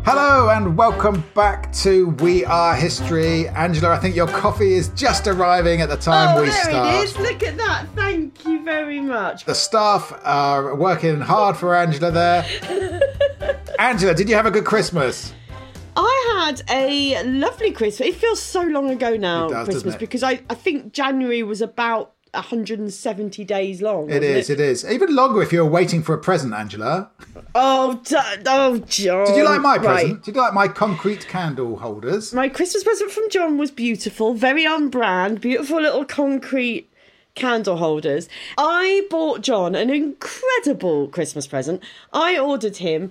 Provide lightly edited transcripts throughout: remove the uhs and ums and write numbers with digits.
Hello and welcome back to We Are History. Angela, I think your coffee is just arriving at the time we start. Oh, there it is. Look at that. Thank you very much. The staff are working hard for Angela there. Angela, did you have a good Christmas? I had a lovely Christmas. It feels so long ago now, It does, Christmas, doesn't it? because I think January was about 170 days long. It is. Even longer if you're waiting for a present, Angela. Oh, John. Did you like my Right. present? Did you like my concrete candle holders? My Christmas present from John was beautiful, very on brand, beautiful little concrete candle holders. I bought John an incredible Christmas present. I ordered him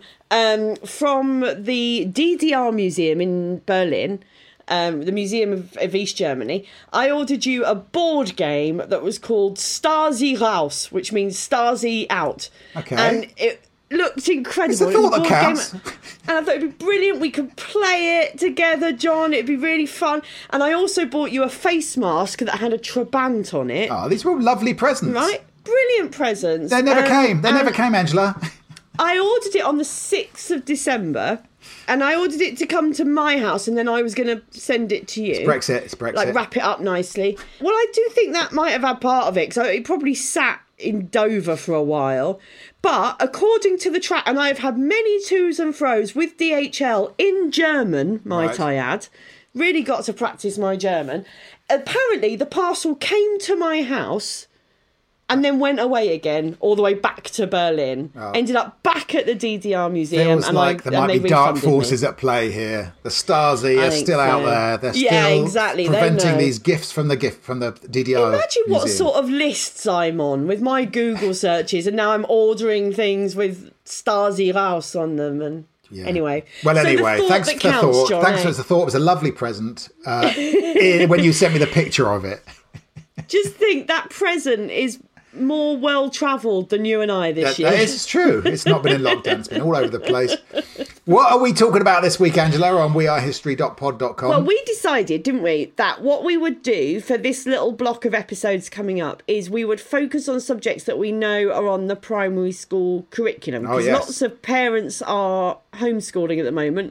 from the DDR Museum in Berlin, the Museum of East Germany. I ordered you a board game that was called Stasi Raus, which means Stasi out. Okay. And it looked incredible. It's the It was a thought that board counts. game, and I thought it'd be brilliant. We could play it together, John. It'd be really fun. And I also bought you a face mask that had a Trabant on it. Oh, these were all lovely presents. Right? Brilliant presents. They never came. They never came, Angela. I ordered it on the 6th of December, and I ordered it to come to my house, and then I was going to send it to you. It's Brexit. Like, wrap it up nicely. Well, I do think that might have had part of it, because it probably sat in Dover for a while. But according to the track, and I've had many to's and fro's with DHL in German, might I add. Really got to practice my German. Apparently, the parcel came to my house and then went away again, all the way back to Berlin. Oh. Ended up back at the DDR Museum. Feels and like there might they be dark refunded forces me. at play here. The Stasi I are think still out so. there. They're Yeah, still exactly. They preventing know. these gifts from the DDR. Imagine what museum. sort of lists I'm on with my Google searches, and now I'm ordering things with Stasi Raus on them. And anyway, Well, So the anyway, thought thanks that for the counts, thought. John, Thanks eh? for the thought. It was a lovely present when you sent me the picture of it. Just think that present is more well-travelled than you and I this year. That is true. It's not been in lockdown. It's been all over the place. What are we talking about this week, Angela, on wearehistory.pod.com? Well, we decided, didn't we, that what we would do for this little block of episodes coming up is we would focus on subjects that we know are on the primary school curriculum. Because yes. lots of parents are homeschooling at the moment.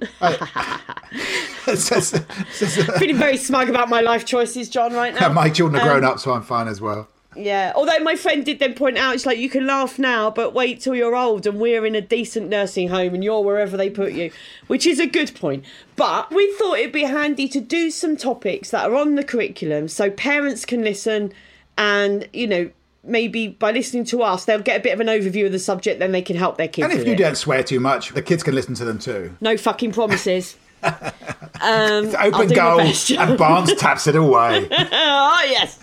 Feeling very smug about my life choices, John, right now. My children are grown up, so I'm fine as well. Yeah, although my friend did then point out, it's like, you can laugh now, but wait till you're old and we're in a decent nursing home and you're wherever they put you, which is a good point. But we thought it'd be handy to do some topics that are on the curriculum so parents can listen and, you know, maybe by listening to us, they'll get a bit of an overview of the subject, then they can help their kids And if with you it. don't swear too much, the kids can listen to them too. No fucking promises. It's I'll open do my goal, best, John. and Barnes taps it away. Oh, yes.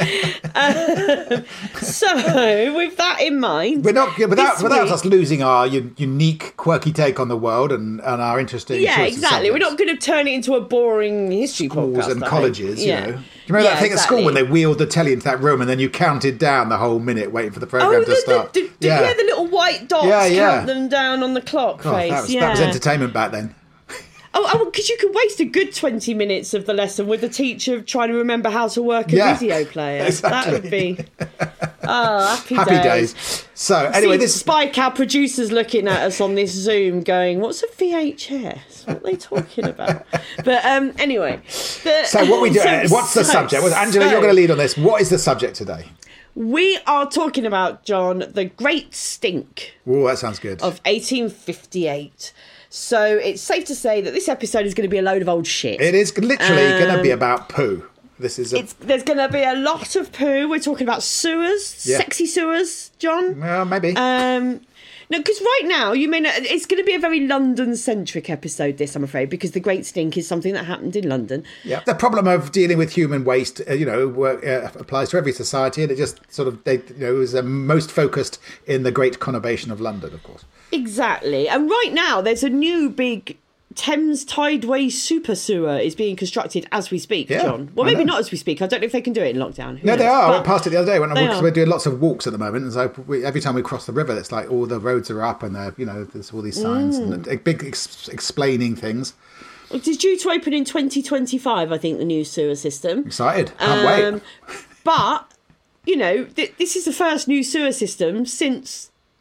So, with that in mind... We're not without This week- us losing our unique, quirky take on the world and our interesting Yeah, choice of exactly. We're subjects. not going to turn it into a boring history Schools podcast. and I colleges, think. you know. Do you remember that thing at school when they wheeled the telly into that room and then you counted down the whole minute waiting for the programme to start? The little white dots, count them down on the clock God, face. that was entertainment back then. Oh, because you could waste a good 20 minutes of the lesson with the teacher trying to remember how to work a video player. Exactly. That would be... Oh, Happy days. So, anyway, this... Spike, our producer's looking at us on this Zoom going, what's a VHS? What are they talking about? But anyway... So what we do... what's the subject? Well, Angela, you're going to lead on this. What is the subject today? We are talking about, John, the Great Stink. Oh, that sounds good. Of 1858. So it's safe to say that this episode is going to be a load of old shit. It is literally going to be about poo. This is there's going to be a lot of poo. We're talking about sewers, sexy sewers, John. Well, maybe. No, because right now, it's going to be a very London-centric episode, this, I'm afraid, because the Great Stink is something that happened in London. Yeah, the problem of dealing with human waste, applies to every society, and it just sort of, it was most focused in the great conurbation of London, of course. Exactly. And right now, there's a new big Thames Tideway super sewer is being constructed as we speak, John. Well, maybe not as we speak. I don't know if they can do it in lockdown. Who knows? They are. I But went past it the other day because we're doing lots of walks at the moment. And so every time we cross the river, it's like all the roads are up and there's all these signs and big explaining things. It's due to open in 2025, I think, the new sewer system. Excited. Can't wait. But, this is the first new sewer system since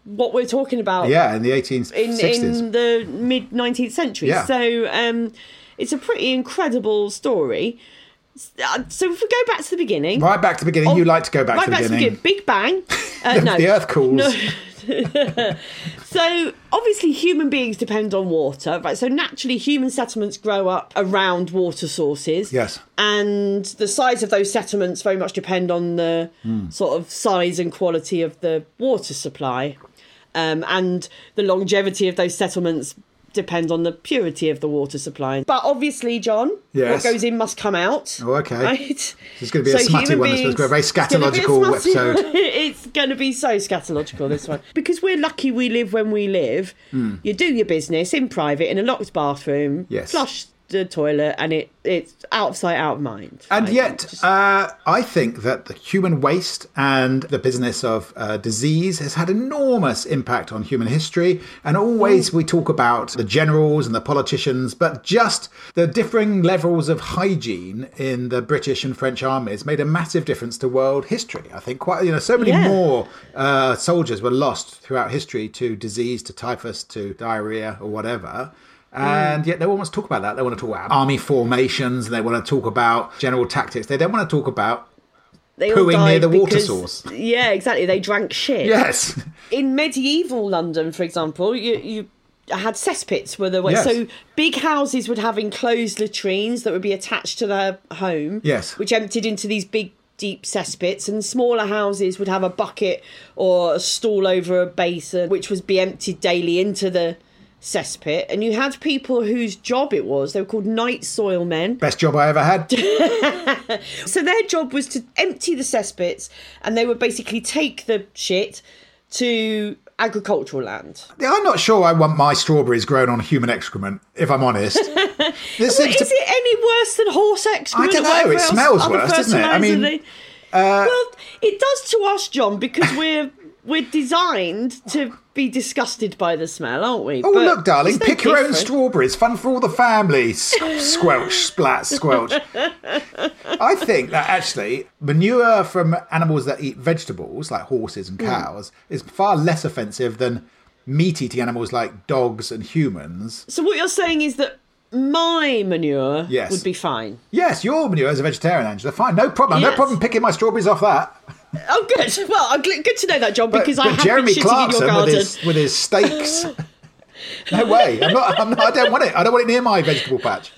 what we're talking about. Yeah, in the 1860s. In the mid-19th century. Yeah. So it's a pretty incredible story. So if we go back to the beginning... Right back to the beginning. You like to go back to the beginning. Big Bang. No. The earth cools. No. So obviously human beings depend on water, right? So naturally human settlements grow up around water sources. Yes. And the size of those settlements very much depend on the sort of size and quality of the water supply. And the longevity of those settlements depend on the purity of the water supply. But obviously, John, yes. What goes in must come out. Oh, okay. Right? This is going to be a smutty one. This is going to be a very scatological episode. It's going to be so scatological, this one. Because we're lucky we live when we live. You do your business in private, in a locked bathroom, yes. flush the toilet, and it's out of sight, out of mind. And yet, I think that the human waste and the business of disease has had enormous impact on human history. And always we talk about the generals and the politicians, but just the differing levels of hygiene in the British and French armies made a massive difference to world history. I think so many more soldiers were lost throughout history to disease, to typhus, to diarrhea or whatever. And yet no one wants to talk about that. They want to talk about army formations, and they want to talk about general tactics. They don't want to talk about pooing near the water source. Yeah, exactly. They drank shit. Yes. In medieval London, for example, you had cesspits where there were so big houses would have enclosed latrines that would be attached to their home. Yes. Which emptied into these big deep cesspits, and smaller houses would have a bucket or a stool over a basin which would be emptied daily into the cesspit. And you had people whose job it was, they were called night soil men. Best job I ever had. So their job was to empty the cesspits, and they would basically take the shit to agricultural land. I'm not sure I want my strawberries grown on human excrement, if I'm honest. Is it any worse than horse excrement? I don't know, it smells worse, doesn't it? I mean, well, it does to us, John, because we're designed to be disgusted by the smell, aren't we? Oh, but look, darling, pick your own strawberries. Fun for all the family. Squelch, splat, squelch. I think that actually manure from animals that eat vegetables, like horses and cows, is far less offensive than meat-eating animals like dogs and humans. So what you're saying is that my manure would be fine? Yes, your manure as a vegetarian, Angela, fine. No problem. No problem picking my strawberries off that. Oh, good. Well, good to know that, John, because I have Jeremy been shitting in your garden. with his steaks. No way. I don't want it. I don't want it near my vegetable patch.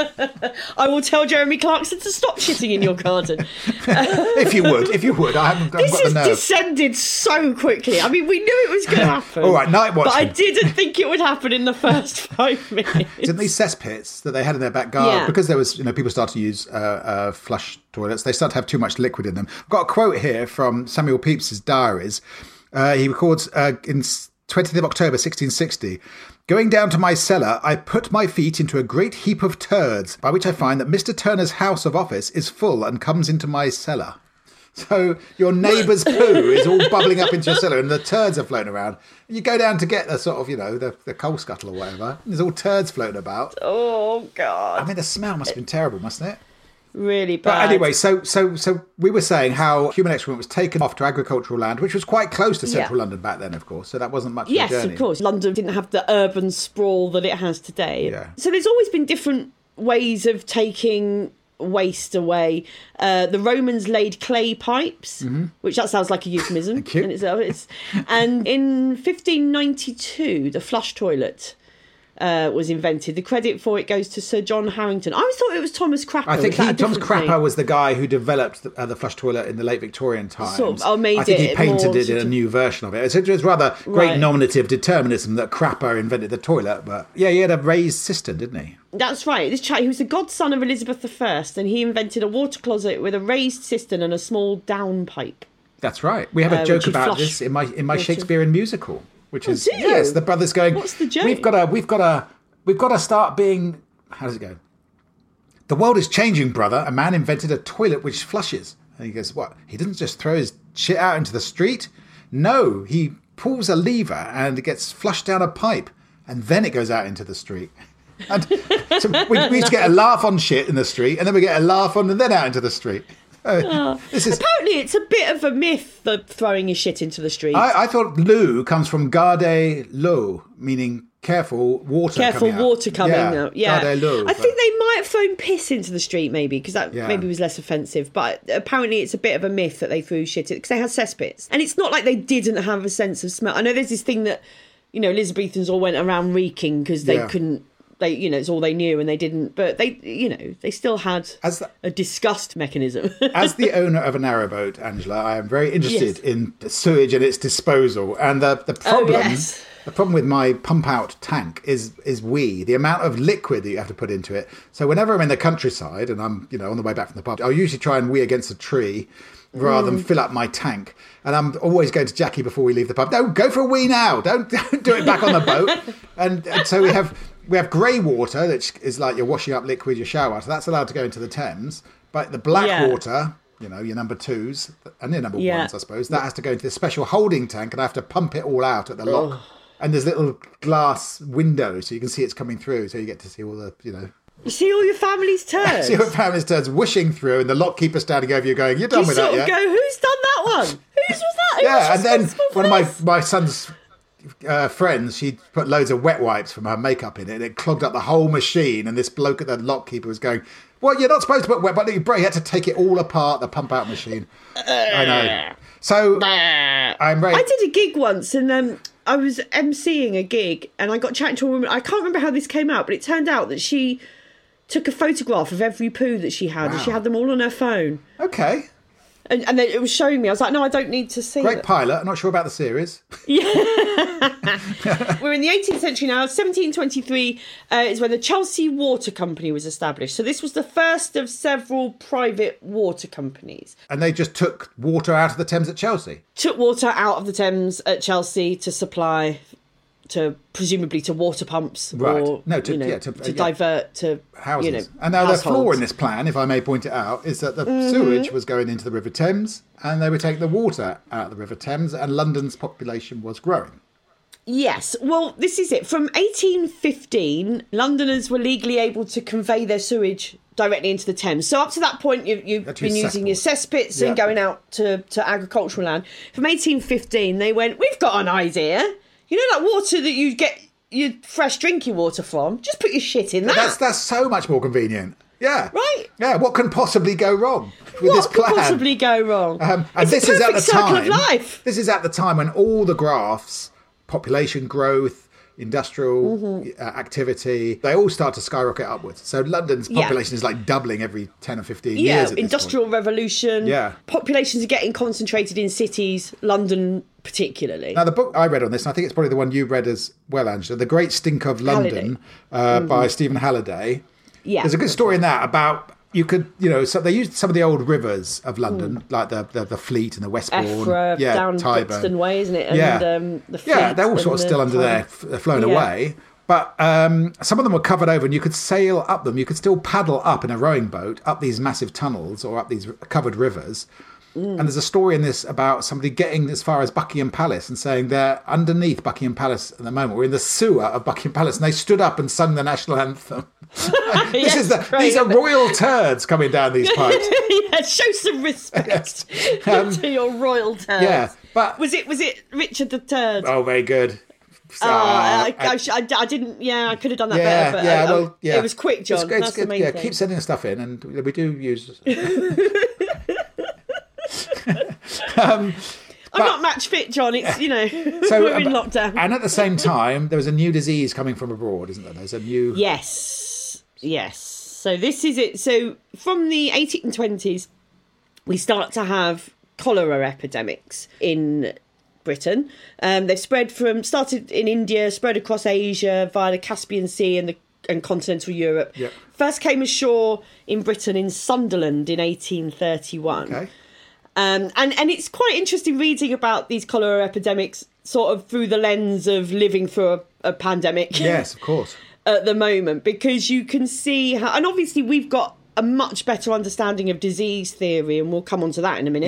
I will tell Jeremy Clarkson to stop shitting in your garden. If you would. I haven't got the nerve. This has descended so quickly. I mean, we knew it was going to happen. All right, night watching. But I didn't think it would happen in the first 5 minutes. Didn't these cesspits that they had in their back garden, because there was, people started to use flush toilets, they started to have too much liquid in them. I've got a quote here from Samuel Pepys's diaries. He records in 20th of October 1660, "Going down to my cellar, I put my feet into a great heap of turds, by which I find that Mr. Turner's house of office is full and comes into my cellar." So your neighbour's poo is all bubbling up into your cellar and the turds are floating around. You go down to get the sort of, the coal scuttle or whatever. There's all turds floating about. Oh, God. I mean, the smell must have been terrible, mustn't it? Really bad. But anyway, so we were saying how human excrement was taken off to agricultural land, which was quite close to central London back then, of course. So that wasn't much of a journey. Yes, of course. London didn't have the urban sprawl that it has today. Yeah. So there's always been different ways of taking waste away. The Romans laid clay pipes, which that sounds like a euphemism. Thank you. In itself. And in 1592, the flush toilet was invented. The credit for it goes to Sir John Harrington. I always thought it was Thomas Crapper. I think Thomas Crapper was the guy who developed the flush toilet in the late Victorian times. I think he painted it in a new version of it. So it was rather great nominative determinism that Crapper invented the toilet. But yeah, he had a raised cistern, didn't he? That's right. This chap, he was the godson of Elizabeth I, and he invented a water closet with a raised cistern and a small downpipe. That's right. We have a joke about this in my Shakespearean musical. Which is yes, the brothers going. What's the joke? We've got to start being. How does it go? The world is changing, brother. A man invented a toilet which flushes. And he goes, what? He doesn't just throw his shit out into the street. No, he pulls a lever and it gets flushed down a pipe, and then it goes out into the street. And so we used to get a laugh on shit in the street, and then we get a laugh on and then out into the street. This is. Apparently, it's a bit of a myth that throwing your shit into the street. I thought loo comes from garde l'eau, meaning careful water. Careful coming water out. coming out. Yeah, garde l'eau. I think they might have thrown piss into the street, maybe because that maybe was less offensive. But apparently, it's a bit of a myth that they threw shit because they had cesspits, and it's not like they didn't have a sense of smell. I know there's this thing that Elizabethans all went around reeking because they couldn't. It's all they knew, and they didn't. But they still had a disgust mechanism. As the owner of a narrowboat, Angela, I am very interested in sewage and its disposal. And the problem, the problem with my pump out tank is the amount of liquid that you have to put into it. So whenever I'm in the countryside and I'm on the way back from the pub, I'll usually try and wee against a tree rather than fill up my tank. And I'm always going to Jackie before we leave the pub. Don't go for a wee now. Don't do it back on the boat. And so we have grey water, which is like you're washing up liquid, your shower water. That's allowed to go into the Thames. But the black water, your number twos and your number ones, I suppose, that has to go into this special holding tank, and I have to pump it all out at the lock. And there's little glass windows so you can see it's coming through, so you get to see all the, You see all your family's turds. See your family's turds whooshing through, and the lock keeper standing over you going, "You're done with that, yeah?" You sort of go, "Who's done that one? Whose was that?" Yeah, and then one of my son's friends, she put loads of wet wipes from her makeup in it, and it clogged up the whole machine. And this bloke at the lock keeper was going, "Well, you're not supposed to put wet wipes." He had to take it all apart, the pump out machine. I know. So I did a gig once, and I was emceeing a gig, and I got chatting to a woman. I can't remember how this came out, but it turned out that she took a photograph of every poo that she had, and she had them all on her phone. Okay. And then it was showing me. I was like, no, I don't need to see Great pilot. I'm not sure about the series. Yeah. We're in the 18th century now. 1723 is when the Chelsea Water Company was established. So this was the first of several private water companies. And they just took water out of the Thames at Chelsea? Took water out of the Thames at Chelsea to supply presumably to water pumps, right? Or to divert to houses. And now the flaw in this plan, if I may point it out, is that the sewage was going into the River Thames, and they were taking the water out of the River Thames, and London's population was growing. Yes, well, this is it. From 1815, Londoners were legally able to convey their sewage directly into the Thames. So up to that point, you've been using your cesspits and going out to agricultural land. From 1815, they went, "We've got an idea. You know that water that you get your fresh drinking water from? Just put your shit in that." That's so much more convenient. Yeah. Right? Yeah, what can possibly go wrong with this plan? What could possibly go wrong? And this is at the circle of life. This is at the time when all the graphs, population growth, industrial activity, they all start to skyrocket upwards. So London's population is like doubling every 10 or 15 years. Yeah, industrial revolution. Yeah. Populations are getting concentrated in cities, London particularly. Now, the book I read on this, and I think it's probably the one you read as well, Angela, The Great Stink of London by Stephen Halliday. Yeah. There's a good story in that about... You could, so they used some of the old rivers of London, like the Fleet and the Westbourne, Effra, down Tyburn. Brixton Way, isn't it? And, the Fleet. Yeah, they're all sort of still under there, flown away. But some of them were covered over, and you could sail up them. You could still paddle up in a rowing boat up these massive tunnels or up these covered rivers. And there's a story in this about somebody getting as far as Buckingham Palace and saying they're underneath Buckingham Palace at the moment. We're in the sewer of Buckingham Palace, and they stood up and sung the national anthem. These are royal turds coming down these pipes. Yeah, show some respect to your royal turds. Yeah, but was it Richard the Turd? Oh, very good. I didn't. Yeah, I could have done that better. But it was quick, John. That's the main thing. Keep sending stuff in, and we do use. I'm not match fit, John. It's so, we're in lockdown. And at the same time, there was a new disease coming from abroad, isn't there? There's a new. Yes. So this is it. So from the 1820s, we start to have cholera epidemics in Britain. They've started in India, spread across Asia via the Caspian Sea and continental Europe. Yep. First came ashore in Britain in Sunderland in 1831. Okay. And it's quite interesting reading about these cholera epidemics sort of through the lens of living through a pandemic. Yes, of course. At the moment, because you can see how, and obviously we've got a much better understanding of disease theory, and we'll come on to that in a minute. Yeah.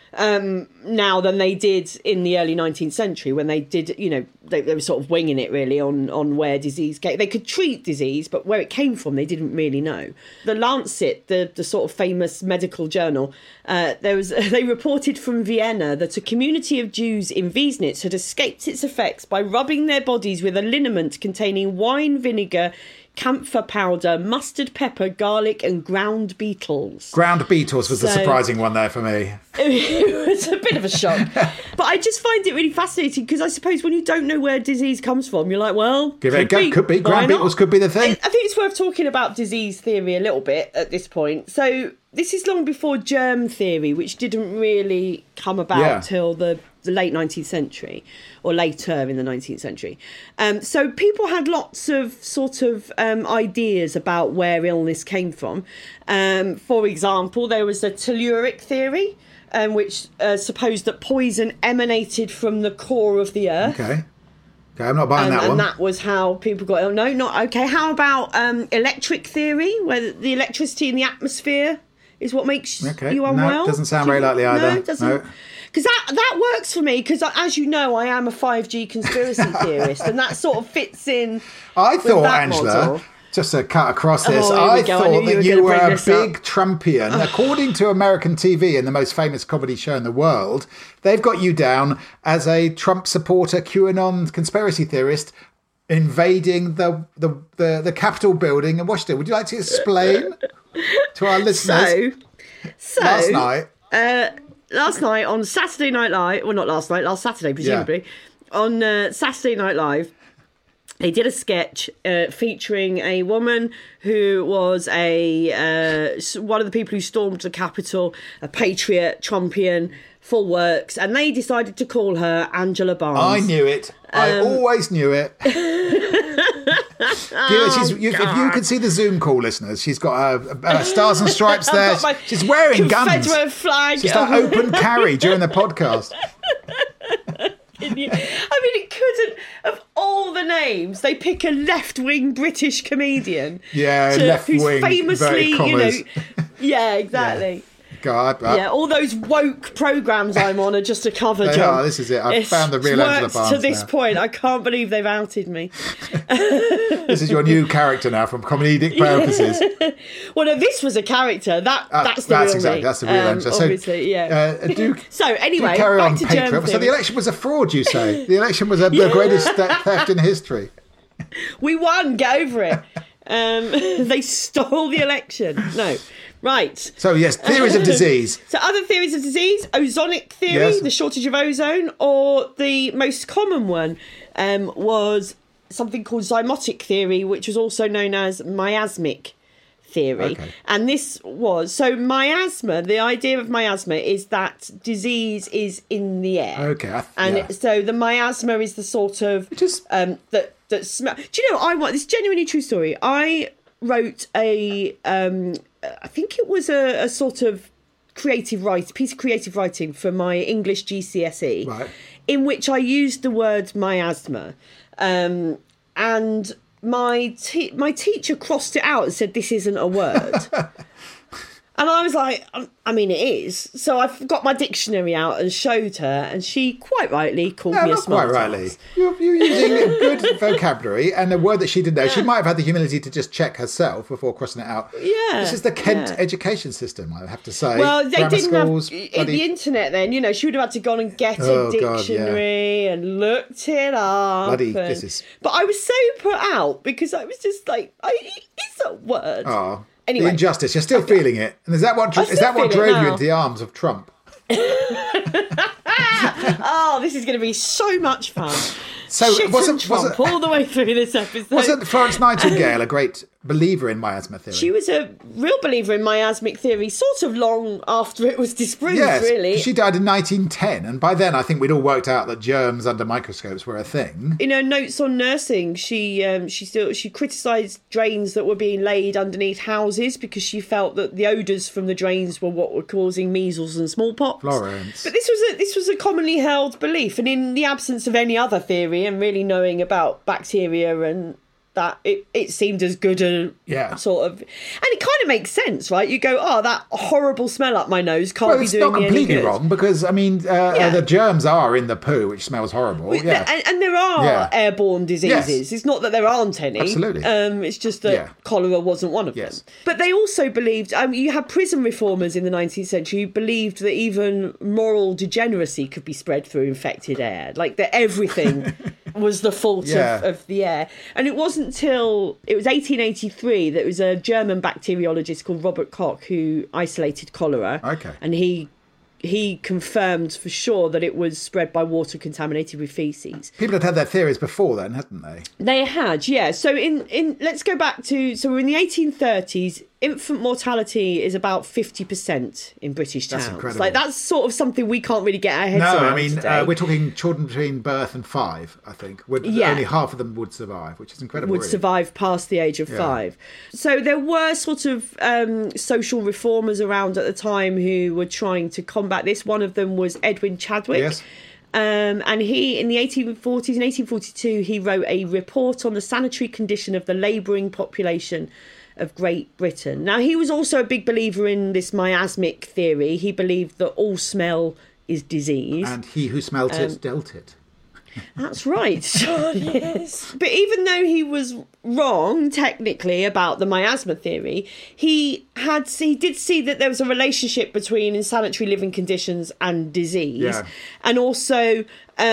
now than they did in the early 19th century, when they did, they were sort of winging it really on where disease came. They could treat disease, but where it came from, they didn't really know. The Lancet, the sort of famous medical journal, they reported from Vienna that a community of Jews in Wiesnitz had escaped its effects by rubbing their bodies with a liniment containing wine vinegar, camphor powder, mustard, pepper, garlic, and ground beetles. Ground beetles was the surprising one there for me. It was a bit of a shock. But I just find it really fascinating because I suppose when you don't know where disease comes from, you're like, well, give it a go. Could be. Ground beetles could be the thing. I think it's worth talking about disease theory a little bit at this point. So this is long before germ theory, which didn't really come about till the late 19th century, or later in the 19th century. So people had lots of sort of ideas about where illness came from. For example, there was a telluric theory, which supposed that poison emanated from the core of the earth. Okay, I'm not buying that one. And that was how people got ill. No, not okay. How about electric theory, where the electricity in the atmosphere is what makes you unwell? No, doesn't sound very likely either. No, it doesn't. No. Because that works for me, because as you know, I am a 5G conspiracy theorist, and that sort of fits in. I thought, Angela, model. Just to cut across this, I thought that you were a big Trumpian. According to American TV and the most famous comedy show in the world, they've got you down as a Trump supporter, QAnon conspiracy theorist, invading the Capitol building in Washington. Would you like to explain to our listeners? So last night on Saturday Night Live, well, not last night, last Saturday, presumably, on Saturday Night Live, they did a sketch featuring a woman who was one of the people who stormed the Capitol, a patriot, Trumpian, full works, and they decided to call her Angela Barnes. I knew it. I always knew it. If you can see the Zoom call, listeners, she's got stars and stripes there. She's wearing guns. Confederate flag. She's like open carry during the podcast. It couldn't, of all the names, they pick a left-wing British comedian. Yeah, left-wing, who's famously, commas. Yeah, exactly. Yeah. God, all those woke programmes I'm on are just a cover job. This is it. I've found the real Angela Barnes to this point. I can't believe they've outed me. This is your new character now, for comedic purposes. Well, no, this was a character. That's the real exactly. me. That's the real Angela. So, obviously, so anyway, carry back on, to Patriot. So the election was a fraud, you say? The election was the greatest theft in history. We won. Get over it. They stole the election. No. Right. So, yes, theories of disease. So other theories of disease, ozonic theory, the shortage of ozone, or the most common one was something called zymotic theory, which was also known as miasmic theory. Okay. And this was, so miasma, the idea of miasma is that disease is in the air. Okay. So the miasma is the sort of, that smell. Do you know, this is genuinely true story. I wrote I think it was a sort of piece of creative writing for my English GCSE, right, in which I used the word miasma, and my teacher crossed it out and said this isn't a word. And I was like, I mean, it is. So I got my dictionary out and showed her, and she quite rightly called me a smart quite rightly. You're using a good vocabulary, and a word that she didn't know. She might have had the humility to just check herself before crossing it out. Yeah. This is the Kent education system, I have to say. Well, they didn't have the internet then. She would have had to go and get a dictionary and looked it up. But I was so put out because I was just like, it's a word. Oh. Anyway, the injustice. You're still feeling it. And is that what drove you into the arms of Trump? This is going to be so much fun. So wasn't Trump all the way through this episode. Wasn't Florence Nightingale a great believer in miasma theory? She was a real believer in miasmic theory, sort of long after it was disproved, really. She died in 1910, and by then I think we'd all worked out that germs under microscopes were a thing. In her notes on nursing, she criticised drains that were being laid underneath houses because she felt that the odours from the drains were what were causing measles and smallpox. Florence. But this was a commonly held belief, and in the absence of any other theory and really knowing about bacteria and that it seemed as good a sort of, and it kind of makes sense, right? You go, oh, that horrible smell up my nose can't be doing me any good. It's not completely wrong, because I mean the germs are in the poo, which smells horrible. And there are airborne diseases. Yes. It's not that there aren't any. Absolutely. It's just that cholera wasn't one of them. But they also believed, you had prison reformers in the 19th century who believed that even moral degeneracy could be spread through infected air, like that everything was the fault of the air. And it wasn't until it was 1883 that it was a German bacteriologist called Robert Koch who isolated cholera. Okay. And he confirmed for sure that it was spread by water contaminated with faeces. People had their theories before then, hadn't they? They had, yeah. So in let's go back to, so we're in the 1830s. Infant mortality is about 50% in British towns. That's incredible. Like, that's sort of something we can't really get our heads around. No, I mean, today. We're talking children between birth and 5, I think. Only half of them would survive, which is incredible. Would survive past the age of 5. So there were sort of social reformers around at the time who were trying to combat this. One of them was Edwin Chadwick. Yes. And he, in the 1840s, in 1842, he wrote a report on the sanitary condition of the labouring population of Great Britain. Now, he was also a big believer in this miasmic theory. He believed that all smell is disease. And he who smelt it dealt it. That's right, John, yes. But even though he was wrong, technically, about the miasma theory, he did see that there was a relationship between insanitary living conditions and disease. Yeah. And also,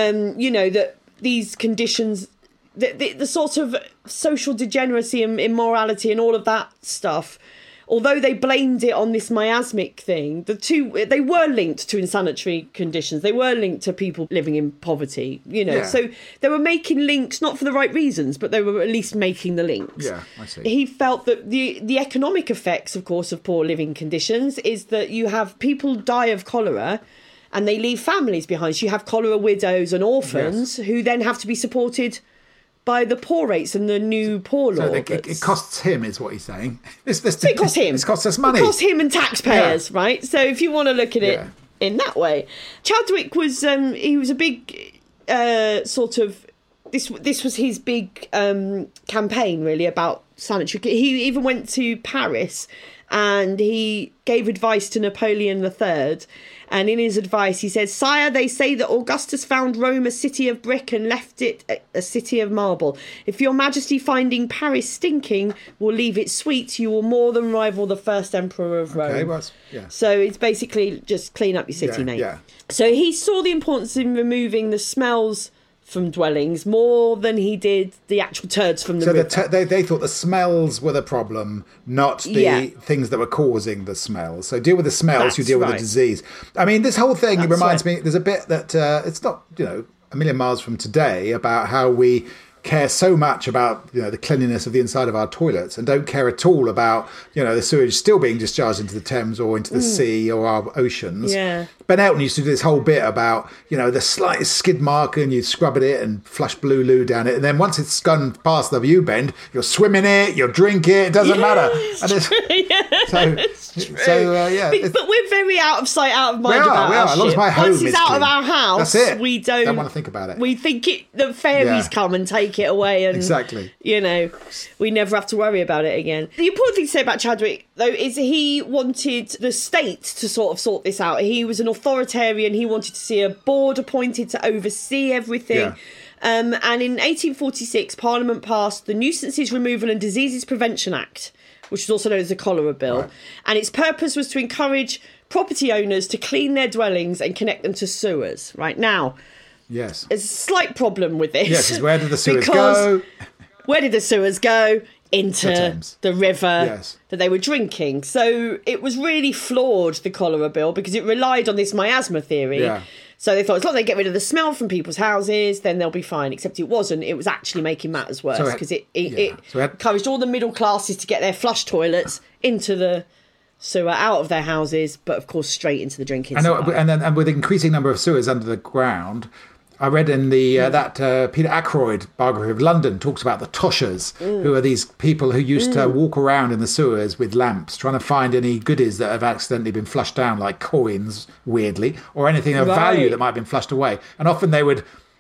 that these conditions, the sort of social degeneracy and immorality and all of that stuff, although they blamed it on this miasmic thing, they were linked to insanitary conditions. They were linked to people living in poverty, So they were making links, not for the right reasons, but they were at least making the links. Yeah, I see. He felt that the economic effects, of course, of poor living conditions is that you have people die of cholera and they leave families behind. So you have cholera widows and orphans who then have to be supported by the poor rates and the new poor law. So it costs him, is what he's saying. So it costs him. It costs us money. It costs him and taxpayers, right? So if you want to look at it in that way. Chadwick was, he was a big sort of, this was his big campaign, really, about sanitary. He even went to Paris and he gave advice to Napoleon III. And in his advice, he says, "Sire, they say that Augustus found Rome a city of brick and left it a city of marble. If your majesty, finding Paris stinking, will leave it sweet, you will more than rival the first emperor of Rome." Okay, well, So it's basically just clean up your city, mate. Yeah. So he saw the importance in removing the smells from dwellings more than he did the actual turds from the river. So they thought the smells were the problem, not the things that were causing the smells. So deal with the smells, you deal with the disease. I mean, this whole thing, it reminds me, there's a bit that it's not, a million miles from today, about how we care so much about the cleanliness of the inside of our toilets and don't care at all about the sewage still being discharged into the Thames or into the sea or our oceans. Ben Elton used to do this whole bit about the slightest skid mark and you scrub at it and flush blue loo down it, and then once it's gone past the U bend, you'll swim in it, you'll drink it, it doesn't matter. And but we're very out of sight, out of mind about our as long as my home Once it's is out clean. of our house, that's it. we don't want to think about it. We think the fairies come and take it away, and exactly, we never have to worry about it again. The important thing to say about Chadwick, though, is he wanted the state to sort this out. He was an authoritarian. He wanted to see a board appointed to oversee everything. And in 1846, Parliament passed the Nuisances Removal and Diseases Prevention Act, which is also known as the Cholera Bill. Right. And its purpose was to encourage property owners to clean their dwellings and connect them to sewers. Right now, there's a slight problem with this. Yes, where did the sewers go? Where did the sewers go? Into the river that they were drinking. So it was really flawed, the Cholera Bill, because it relied on this miasma theory. So they thought, as long as they get rid of the smell from people's houses, then they'll be fine. Except it wasn't. It was actually making matters worse, because it encouraged all the middle classes to get their flush toilets into the sewer, out of their houses, but of course straight into the drinking. I know, and with an increasing number of sewers under the ground, I read in the that Peter Ackroyd biography of London talks about the toshers, who are these people who used to walk around in the sewers with lamps trying to find any goodies that have accidentally been flushed down, like coins, weirdly, or anything of value that might have been flushed away. And often they would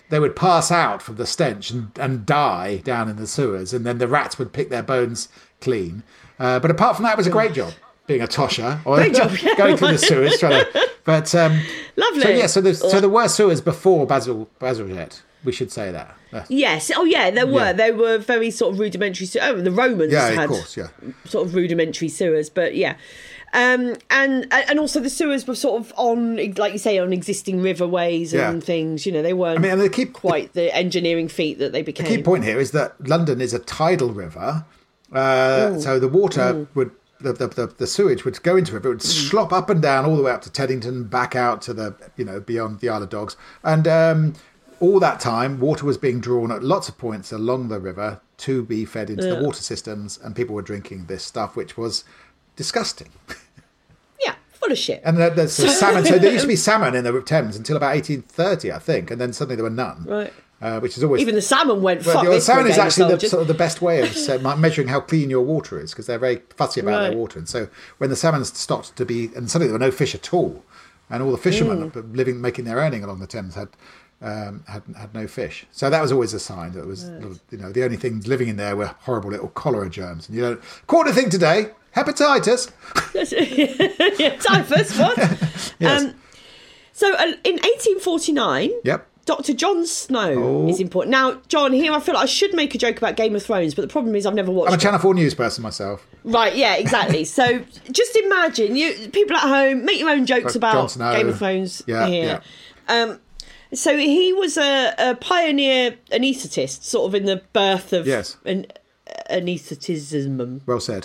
they would pass out from the stench and die down in the sewers, and then the rats would pick their bones clean. But apart from that, it was a great job being a tosher, or Great job, yeah. going through the sewers. But Lovely. So there were sewers before Bazalgette. We should say that. Yes. Oh, yeah. There were. Yeah. They were very sort of rudimentary. The Romans had of course, yeah. sort of rudimentary sewers, but yeah. And also the sewers were sort of on, like you say, on existing riverways and things. You know, they weren't. I mean, they keep quite the engineering feat that they became. The key point here is that London is a tidal river, so the water would. The sewage would go into it, it would slop up and down all the way up to Teddington, back out to the, beyond the Isle of Dogs. And all that time, water was being drawn at lots of points along the river to be fed into the water systems, and people were drinking this stuff, which was disgusting. Yeah, full of shit. And there's salmon. So there used to be salmon in the Thames until about 1830, I think, and then suddenly there were none. Right. Which is always even the salmon went. Fuck the this. Salmon is actually the best way of measuring how clean your water is, because they're very fussy about their water. And so when the salmon stopped to be, and suddenly there were no fish at all, and all the fishermen making their earning along the Thames had no fish. So that was always a sign that it was the only things living in there were horrible little cholera germs. And quarter thing today, hepatitis. Yeah, typhus. What? Yes. So in 1849. Yep. Dr. Jon Snow is important. Now, John, here I feel like I should make a joke about Game of Thrones, but the problem is I've never watched it. I'm a Channel 4 News person myself. Right, yeah, exactly. So just imagine, people at home, make your own jokes about Game of Thrones here. Yeah. So he was a pioneer anaesthetist, sort of in the birth of anaesthetism. Well said.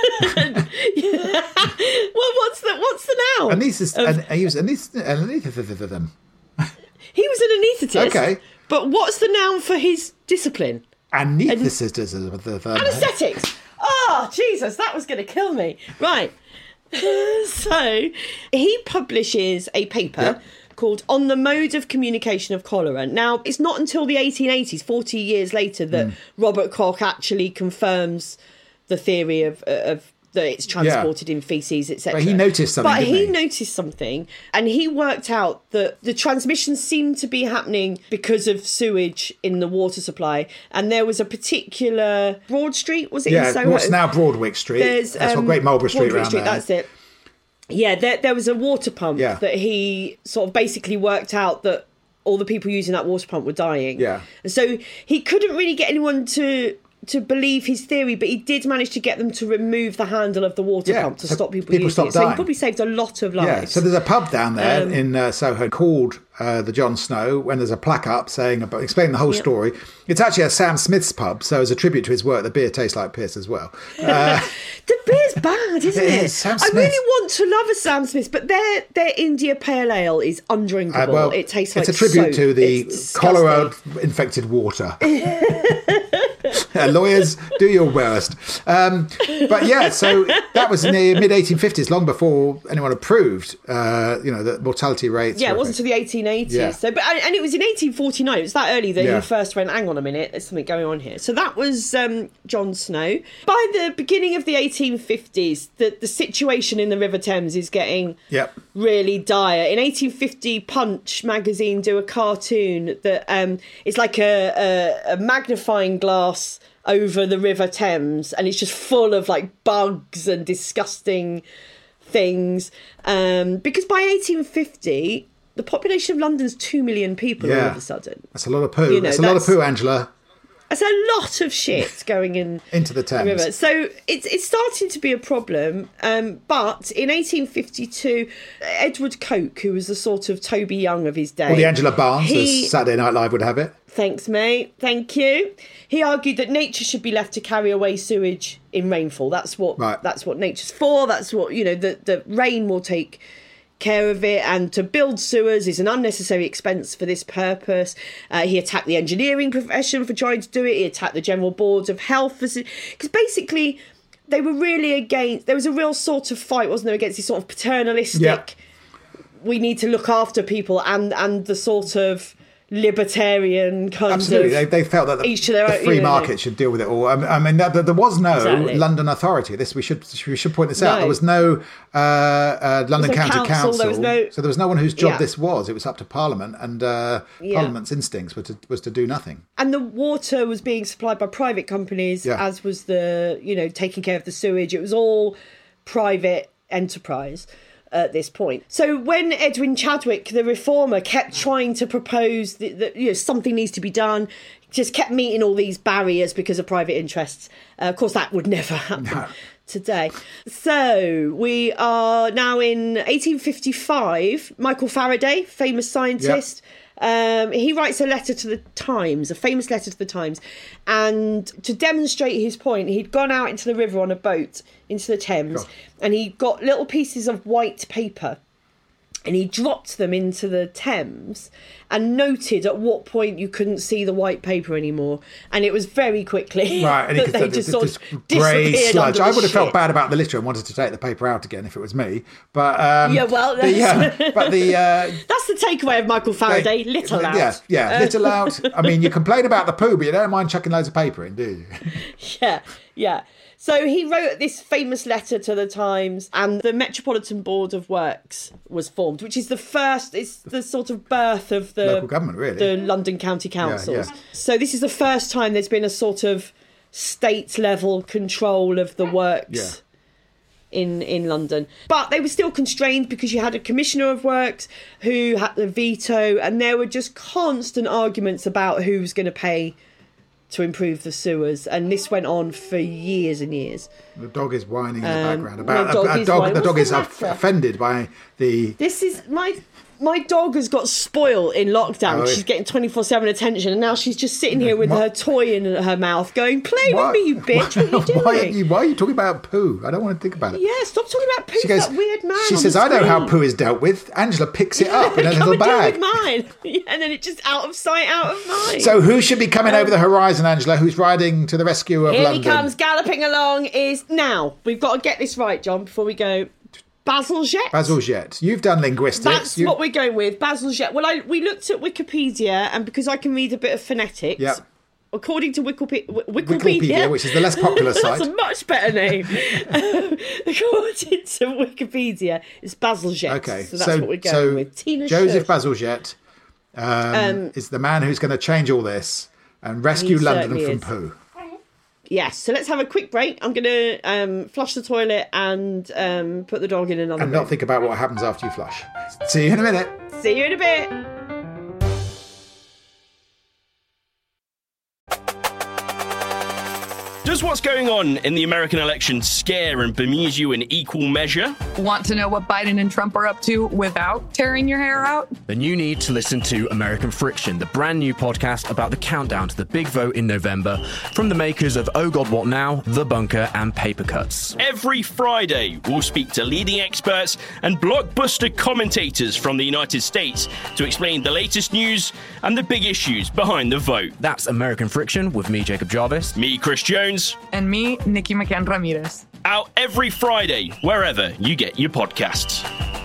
Well, what's the noun? He was anaesthetist. He was an anaesthetist. Okay. But what's the noun for his discipline? Anaesthetics. Anaesthetics. Oh, Jesus, that was going to kill me. Right. So he publishes a paper called On the Mode of Communication of Cholera. Now, it's not until the 1880s, 40 years later, that Robert Koch actually confirms the theory of that it's transported in faeces, etc. But he noticed something. Noticed something, and he worked out that the transmission seemed to be happening because of sewage in the water supply. And there was a particular Broad Street, was it in Soho? What's now Broadwick Street. That's what Great Marlborough Street around there. That's it. Yeah, there was a water pump that he sort of basically worked out that all the people using that water pump were dying. Yeah. And so he couldn't really get anyone to believe his theory, but he did manage to get them to remove the handle of the water pump to stop people using it. So he probably saved a lot of lives. Yeah, so there's a pub down there in Soho called the Jon Snow, when there's a plaque up explaining the whole story. It's actually a Sam Smith's pub, so as a tribute to his work, the beer tastes like piss as well. The beer's bad, isn't it? Is, Sam I Smith. really want to love a Sam Smith's, but their India Pale Ale is undrinkable. It tastes like it's a tribute to the cholera-infected water. Lawyers, do your worst. But yeah, so that was in the mid-1850s, long before anyone approved, the mortality rates. Yeah, it wasn't until the 1880s. Yeah. So, and it was in 1849. It was that early that he first went, hang on a minute, there's something going on here. So that was Jon Snow. By the beginning of the 1850s, the situation in the River Thames is getting really dire. In 1850, Punch magazine do a cartoon that it's like a magnifying glass over the River Thames, and it's just full of like bugs and disgusting things. Because by 1850, the population of London's 2 million people all of a sudden. That's a lot of poo. That's a lot of poo, Angela. That's a lot of shit going into the Thames. River. So it's starting to be a problem. But in 1852, Edward Coke, who was the sort of Toby Young of his day, or the Angela Barnes, as Saturday Night Live would have it. Thanks, mate. Thank you. He argued that nature should be left to carry away sewage in rainfall. That's what nature's for. That's what the rain will take care of it, and to build sewers is an unnecessary expense for this purpose. He attacked the engineering profession for trying to do it. He attacked the general boards of health because basically they were really against. There was a real sort of fight, wasn't there, against this sort of paternalistic. We need to look after people and the sort of libertarian kind Absolutely, of... they felt that the free market should deal with it all. I mean, there was no London authority. We should point this out. There was no London County Council. So there was no one whose job this was. It was up to Parliament, and Parliament's instincts was to do nothing. And the water was being supplied by private companies, as was the taking care of the sewage. It was all private enterprise at this point. So when Edwin Chadwick, the reformer, kept trying to propose that something needs to be done, just kept meeting all these barriers because of private interests. Of course, that would never happen today. So we are now in 1855. Michael Faraday, famous scientist. He writes a letter to the Times, a famous letter to the Times, and to demonstrate his point, he'd gone out into the river on a boat into the Thames, and he got little pieces of white paper, and he dropped them into the Thames and noted at what point you couldn't see the white paper anymore, and it was very quickly and that they just sort of grey disappeared sludge. under I the would have felt ship. bad about the litter and wanted to take the paper out again if it was me. But that's that's the takeaway of Michael Faraday. Little out. Little out. I mean, you complain about the poo, but you don't mind chucking loads of paper in, do you? Yeah. So he wrote this famous letter to the Times, and the Metropolitan Board of Works was formed, which is it's the sort of birth of the local government, really. The London County Councils. Yeah. So this is the first time there's been a sort of state-level control of the works in London. But they were still constrained because you had a Commissioner of Works who had the veto, and there were just constant arguments about who was going to pay to improve the sewers, and this went on for years and years. The dog is whining in the background. The dog is offended by the... This is my dog has got spoiled in lockdown. She's getting 24/7 attention, and now she's just sitting here with her toy in her mouth going, play with me, you bitch, what are you doing? Why are you talking about poo? I don't want to think about it. Yeah, stop talking about poo, that weird man. She says, I know how poo is dealt with. Angela picks it up in a little bag. Deal with mine. And then it just out of sight, out of mind. So who should be coming over the horizon, Angela? Who's riding to the rescue of London? Here he comes, galloping along, is now. We've got to get this right, John, before we go. Bazalgette. You've done linguistics. That's what we're going with. Bazalgette. Well, we looked at Wikipedia, and because I can read a bit of phonetics, according to Wikipedia, which is the less popular site. That's a much better name. According to Wikipedia, it's Bazalgette. Okay, so that's what we're going with. Tina Joseph Schuss. Bazalgette is the man who's going to change all this and rescue London from poo. Yes, so let's have a quick break. I'm going to flush the toilet and put the dog in another room. And not think about what happens after you flush. See you in a minute. See you in a bit. Does what's going on in the American election scare and bemuse you in equal measure? Want to know what Biden and Trump are up to without tearing your hair out? Then you need to listen to American Friction, the brand new podcast about the countdown to the big vote in November from the makers of Oh God What Now, The Bunker and Paper Cuts. Every Friday, we'll speak to leading experts and blockbuster commentators from the United States to explain the latest news and the big issues behind the vote. That's American Friction with me, Jacob Jarvis. Me, Chris Jones. And me, Nikki McCann Ramirez. Out every Friday, wherever you get your podcasts.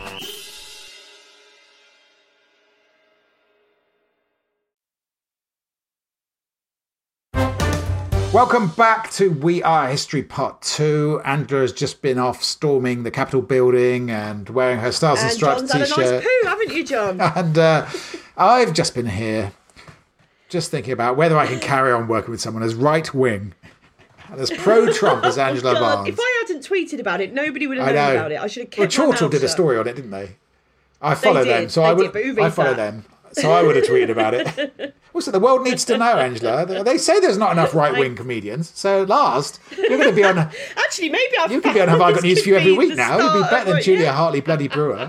Welcome back to We Are History Part 2. Angela has just been off storming the Capitol building and wearing her Stars and Stripes John's t-shirt. had a nice poo, haven't you, John? And I've just been here just thinking about whether I can carry on working with someone as right-wing and as pro-Trump as Angela Barnes. If I hadn't tweeted about it, nobody would have known about it. I should have kept Well, my Chortle mouth did a shut. story on it, didn't they? I follow did, them, so they I would. did, but who reads I follow that? them, so I would have tweeted about it. Also, the world needs to know, Angela. They say there's not enough right-wing comedians. So, last, you're going to be on. Actually, maybe you could be on Have I Got News for You every week now. You'd be better than Julia Hartley Bloody Brewer.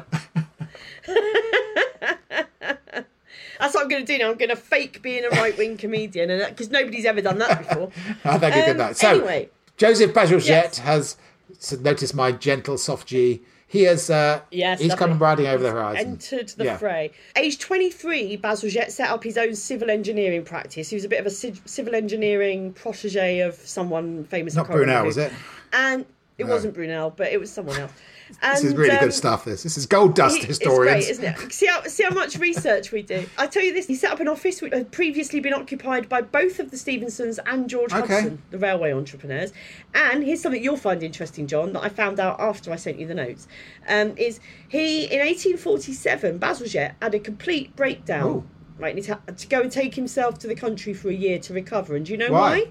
That's what I'm going to do now. I'm going to fake being a right-wing comedian, and because nobody's ever done that before. I think you did that. So, anyway, Joseph Bazalgette has noticed my gentle, soft G. He has. He's come riding over the horizon. Entered the fray. Age 23, Bazalgette set up his own civil engineering practice. He was a bit of a civil engineering protege of someone famous. Not Brunel, was it? And It wasn't Brunel, but it was someone else. This is really good stuff, this. This is gold dust, historians. It's great, isn't it? See how much research we do. I tell you this, he set up an office which had previously been occupied by both of the Stephensons and George Hudson, the railway entrepreneurs. And here's something you'll find interesting, John, that I found out after I sent you the notes. Is he, in 1847, Bazalgette had a complete breakdown. Oh. Right, and he had to go and take himself to the country for a year to recover. And do you know why?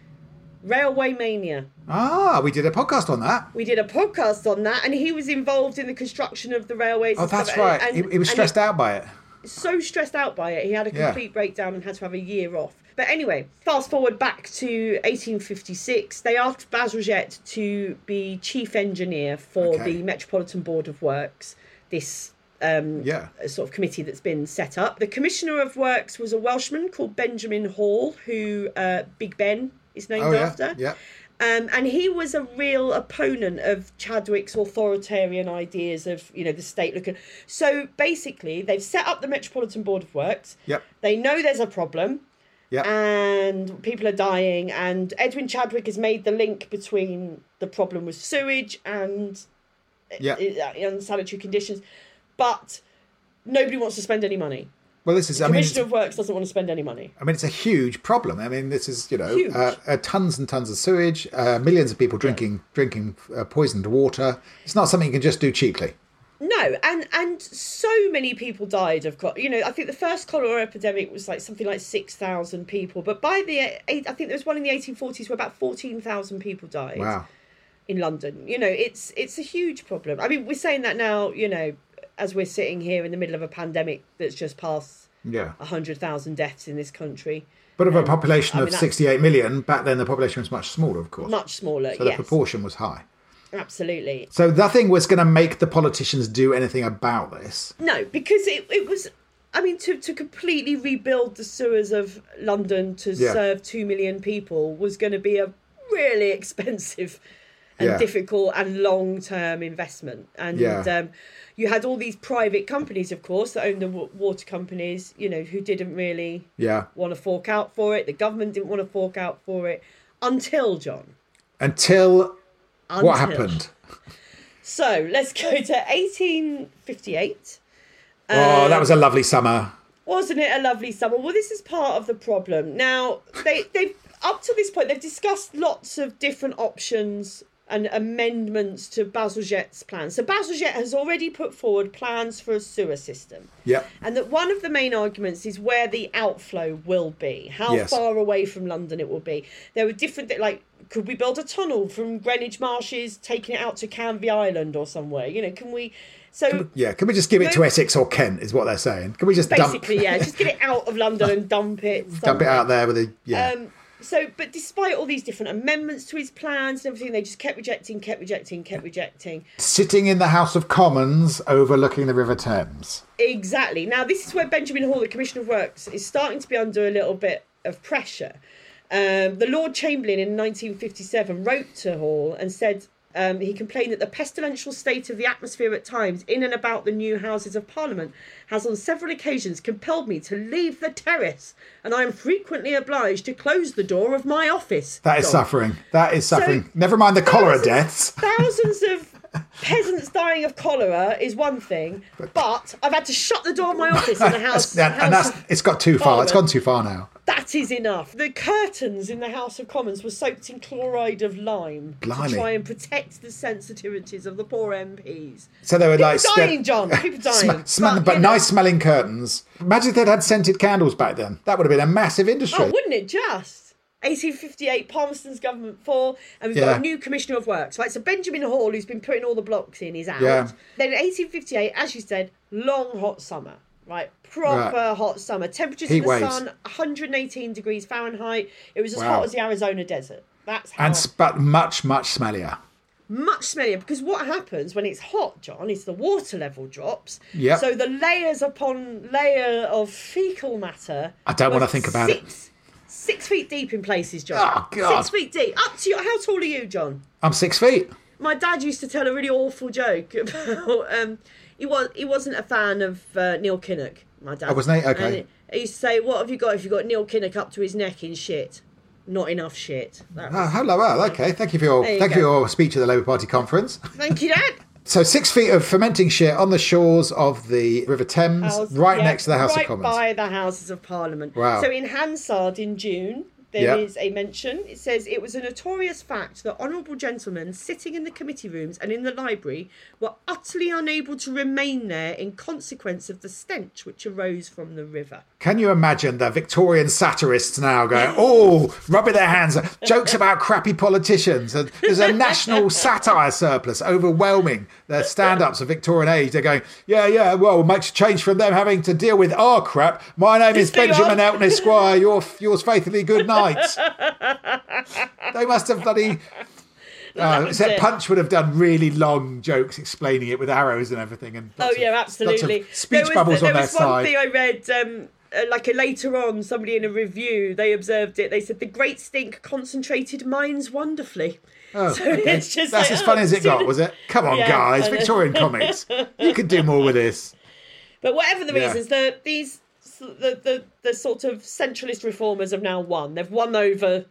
Railway mania. We did a podcast on that. We did a podcast on that, and he was involved in the construction of the railways. Oh, that's right. He was stressed out by it. So stressed out by it, he had a complete breakdown and had to have a year off. But anyway, fast forward back to 1856. They asked Bazalgette to be chief engineer for the Metropolitan Board of Works, this sort of committee that's been set up. The Commissioner of Works was a Welshman called Benjamin Hall, who Big Ben is named after. Yeah. And he was a real opponent of Chadwick's authoritarian ideas of, the state looking. So basically, they've set up the Metropolitan Board of Works. Yep. They know there's a problem. Yep. And people are dying. And Edwin Chadwick has made the link between the problem with sewage and unsanitary conditions. But nobody wants to spend any money. Well, this is. The Commissioner of Works doesn't want to spend any money. I mean, it's a huge problem. I mean, this is tons and tons of sewage, millions of people drinking poisoned water. It's not something you can just do cheaply. No, and so many people died of I think the first cholera epidemic was something like 6,000 people, but by I think there was one in the 1840s where about 14,000 people died. Wow. In London, it's a huge problem. I mean, we're saying that now, as we're sitting here in the middle of a pandemic that's just passed 100,000 deaths in this country. But of a population of 68 million, back then the population was much smaller, of course. Much smaller, so the proportion was high. Absolutely. So nothing was going to make the politicians do anything about this? No, because it was... I mean, to completely rebuild the sewers of London to serve 2 million people was going to be a really expensive and difficult and long-term investment. And you had all these private companies, of course, that owned the water companies, who didn't really want to fork out for it. The government didn't want to fork out for it until, John. Until what happened? So let's go to 1858. That was a lovely summer. Wasn't it a lovely summer? Well, this is part of the problem. Now, they've up to this point, they've discussed lots of different options and amendments to Bazalgette's plans. So Bazalgette has already put forward plans for a sewer system. Yeah. And that one of the main arguments is where the outflow will be, how far away from London it will be. There were different, could we build a tunnel from Greenwich Marshes, taking it out to Canvey Island or somewhere? Can we... So can we just give it to Essex or Kent, is what they're saying. Can we just basically, just get it out of London and dump it somewhere. Dump it out there with a... But despite all these different amendments to his plans and everything, they just kept rejecting. Sitting in the House of Commons overlooking the River Thames. Exactly. Now, this is where Benjamin Hall, the Commissioner of Works, is starting to be under a little bit of pressure. The Lord Chamberlain in 1957 wrote to Hall and said... he complained that the pestilential state of the atmosphere at times in and about the new Houses of Parliament has on several occasions compelled me to leave the terrace, and I am frequently obliged to close the door of my office. That is suffering. So, never mind the cholera deaths. Thousands of peasants dying of cholera is one thing, but I've had to shut the door of my office in the house. It's got too far. It's gone too far now. That is enough. The curtains in the House of Commons were soaked in chloride of lime to try and protect the sensitivities of the poor MPs. So they were People dying, John. People dying. But nice smelling curtains. Imagine if they'd had scented candles back then. That would have been a massive industry. Oh, wouldn't it just? 1858, Palmerston's government fall, and we've got a new Commissioner of Works. Right, so Benjamin Hall, who's been putting all the blocks in, is out. Yeah. Then in 1858, as you said, long hot summer. Right, proper hot summer. Temperatures in the sun, 118 degrees Fahrenheit. It was as hot as the Arizona desert. That's how. But much, much smellier. Much smellier, because what happens when it's hot, John, is the water level drops. Yep. So the layers upon layer of fecal matter. I don't want to think about it. 6 feet deep in places, John. Oh, God. 6 feet deep. Up to how tall are you, John? I'm 6 feet. My dad used to tell a really awful joke about... He wasn't a fan of Neil Kinnock, my dad. Oh, wasn't he? Okay. And he used to say, what have you got if you've got Neil Kinnock up to his neck in shit? not enough shit. Hello, well, okay. Thank you for your speech at the Labour Party conference. Thank you, Dad. So 6 feet of fermenting shit on the shores of the River Thames, next to the House of Commons. Right by the Houses of Parliament. Wow. So in Hansard in June, there is a mention. It says, it was a notorious fact that honourable gentlemen sitting in the committee rooms and in the library were utterly unable to remain there in consequence of the stench which arose from the river. Can you imagine the Victorian satirists now going, rubbing their hands, jokes about crappy politicians. There's a national satire surplus overwhelming the stand-ups of Victorian age. They're going, well, makes a change from them having to deal with our crap. My name is Benjamin Elton Esquire, yours faithfully, good night. They must have bloody... except Punch would have done really long jokes explaining it with arrows and everything. And absolutely. Lots of speech bubbles on their side. There was one thing I read... later on, somebody in a review, they observed it. They said, the great stink concentrated minds wonderfully. Oh, so okay. It's just that's as funny as it got, was it? Come on, guys, Victorian comics. You could do more with this. But whatever the reasons, the sort of centralist reformers have now won. They've won over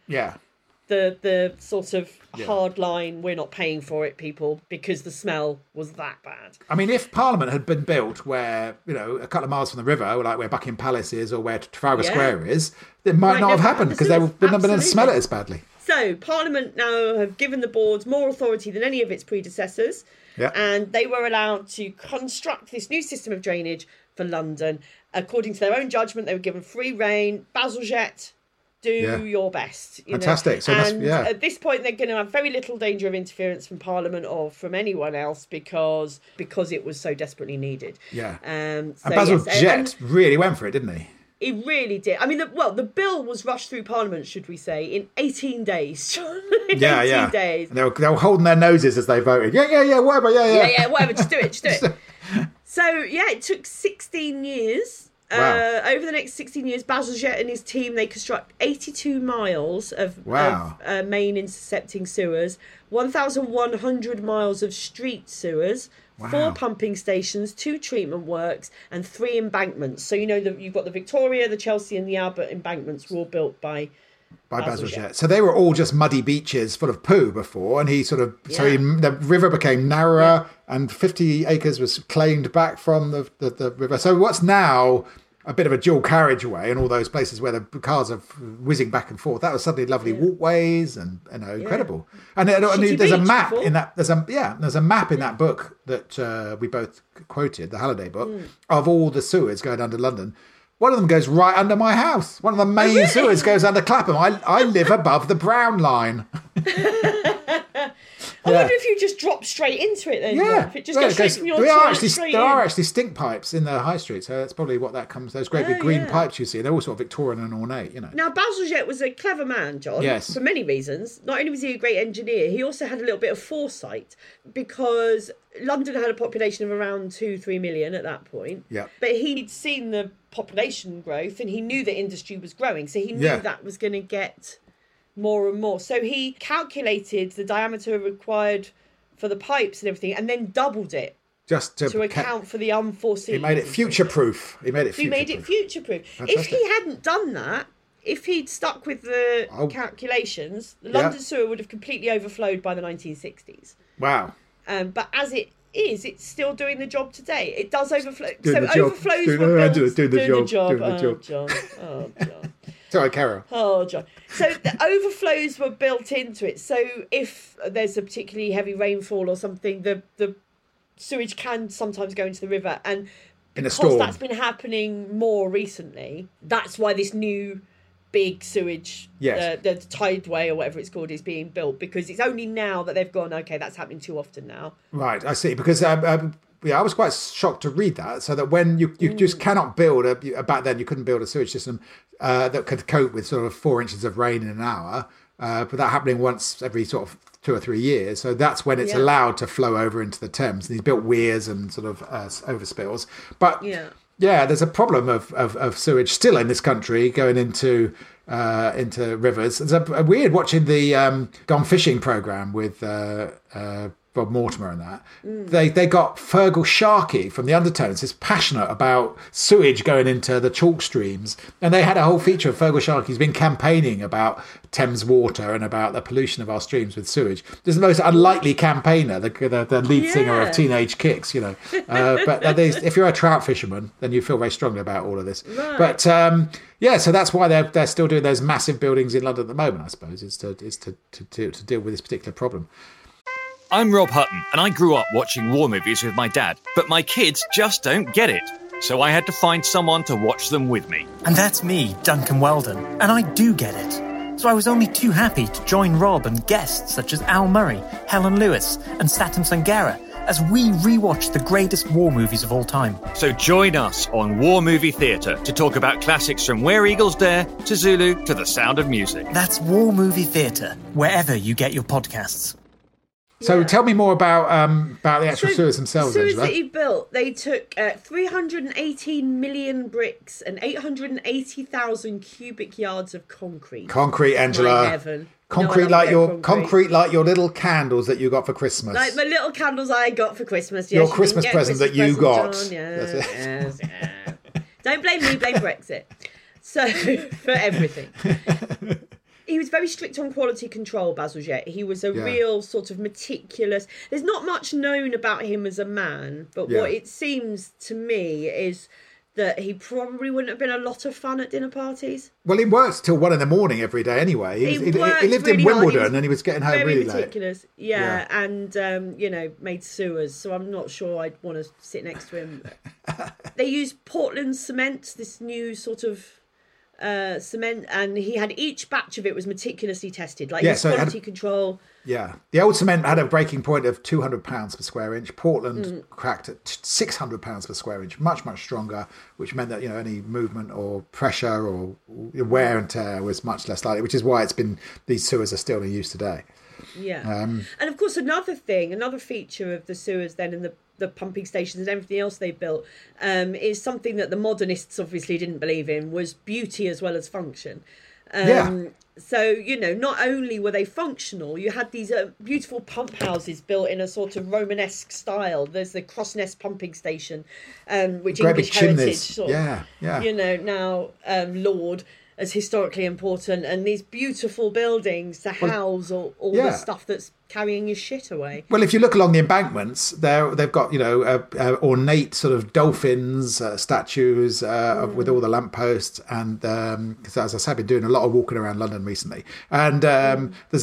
the sort of hard line, we're not paying for it, people, because the smell was that bad. I mean, if Parliament had been built where, a couple of miles from the river, like where Buckingham Palace is or where Trafalgar Square is, it might not have happened because they wouldn't have been able to smell it as badly. So Parliament now have given the boards more authority than any of its predecessors, and they were allowed to construct this new system of drainage for London. According to their own judgment, they were given free rein. Bazalgette, do your best. Fantastic. So at this point, they're going to have very little danger of interference from Parliament or from anyone else because it was so desperately needed. Yeah. And Bazalgette really went for it, didn't he? He really did. I mean, the bill was rushed through Parliament, should we say, in 18 days. 18 days. And they were holding their noses as they voted. Whatever, whatever, just do it. So, it took 16 years. Wow. Over the next 16 years, Bazalgette and his team, they construct 82 miles of main intercepting sewers, 1,100 miles of street sewers, 4 pumping stations, 2 treatment works, and 3 embankments. So, you've got the Victoria, the Chelsea, and the Albert embankments were all built by Bazalgette. So they were all just muddy beaches full of poo before, and the river became narrower, and 50 acres was claimed back from the river. So what's now a bit of a dual carriageway and all those places where the cars are whizzing back and forth, that was suddenly lovely walkways and incredible. And there's a map in that. There's a map in that book that we both quoted, the Halliday book, of all the sewers going under London. One of them goes right under my house. One of the main sewers goes under Clapham. I live above the Brown line. I wonder if you just drop straight into it then. Yeah. If it just goes straight from your toilet there are actually stink pipes in the high street, so that's probably what that comes. Those great big green pipes you see, they're all sort of Victorian and ornate, Now, Bazalgette was a clever man, John. Yes. For many reasons. Not only was he a great engineer, he also had a little bit of foresight because London had a population of around 2-3 million at that point. Yeah. But he'd seen the population growth and he knew that industry was growing, so he knew that was going to get more and more. So he calculated the diameter required for the pipes and everything and then doubled it just to account for the unforeseen. He made it future-proof. He made it future-proof. If he hadn't done that, if he'd stuck with the calculations, the London sewer would have completely overflowed by the 1960s. Wow. But as it is, it's still doing the job today. It does overflow. Overflows were built. Doing the job. Oh, John. Sorry, Carol. Oh, John. So the overflows were built into it. So if there's a particularly heavy rainfall or something, the sewage can sometimes go into the river. And because that's been happening more recently, that's why this new big sewage, the Tideway or whatever it's called, is being built, because it's only now that they've gone, okay, that's happening too often now. Right, I see. Because I was quite shocked to read that. So that when you just cannot build back then you couldn't build a sewage system that could cope with sort of 4 inches of rain in an hour, but that happening once every sort of 2 or 3 years. So that's when it's allowed to flow over into the Thames. And he's built weirs and sort of overspills. But there's a problem of sewage still in this country going into rivers. It's a weird watching the Gone Fishing programme with Bob Mortimer and that, they got Fergal Sharkey from the Undertones, is passionate about sewage going into the chalk streams. And they had a whole feature of Fergal Sharkey's been campaigning about Thames water and about the pollution of our streams with sewage. This is the most unlikely campaigner, the lead singer of Teenage Kicks, you know. But if you're a trout fisherman, then you feel very strongly about all of this. Right. But so that's why they're still doing those massive buildings in London at the moment, I suppose, is to deal with this particular problem. I'm Rob Hutton, and I grew up watching war movies with my dad, but my kids just don't get it. So I had to find someone to watch them with me. And that's me, Duncan Weldon, and I do get it. So I was only too happy to join Rob and guests such as Al Murray, Helen Lewis, and Satin Sangera as we rewatch the greatest war movies of all time. So join us on War Movie Theatre to talk about classics from Where Eagles Dare to Zulu to The Sound of Music. That's War Movie Theatre, wherever you get your podcasts. So tell me more about the actual sewers themselves. The sewers Angela. that he built, they took 318 million bricks and 880,000 cubic yards of concrete. Concrete, Angela. My heaven. Concrete like your little candles that you got for Christmas. Like my little candles I got for Christmas. Yes, your Christmas present that you got. Yes. Don't blame me, blame Brexit. So, for everything. He was very strict on quality control, Bazalgette. He was a real sort of meticulous... There's not much known about him as a man, but what it seems to me is that he probably wouldn't have been a lot of fun at dinner parties. Well, he worked till 1 a.m. every day anyway. He lived in Wimbledon and he was getting home really meticulous. Late. Yeah, and, made sewers, so I'm not sure I'd want to sit next to him. They used Portland cement, this new sort of... cement, and he had each batch of it was meticulously tested, like quality control. Yeah, the old cement had a breaking point of £200 per square inch. Portland cracked at £600 per square inch, much stronger, which meant that any movement or pressure or wear and tear was much less likely. Which is why these sewers are still in use today. Yeah, and of course another feature of the sewers then in the pumping stations and everything else they built is something that the modernists obviously didn't believe in, was beauty as well as function. So, not only were they functional, you had these beautiful pump houses built in a sort of Romanesque style. There's the Crossness pumping station, which Great English chimneys. heritage now laud as historically important, and these beautiful buildings to house all the stuff that's carrying your shit away. Well, if you look along the embankments, they've got ornate sort of dolphins statues with all the lampposts, and because as I said, I've been doing a lot of walking around London recently, and there's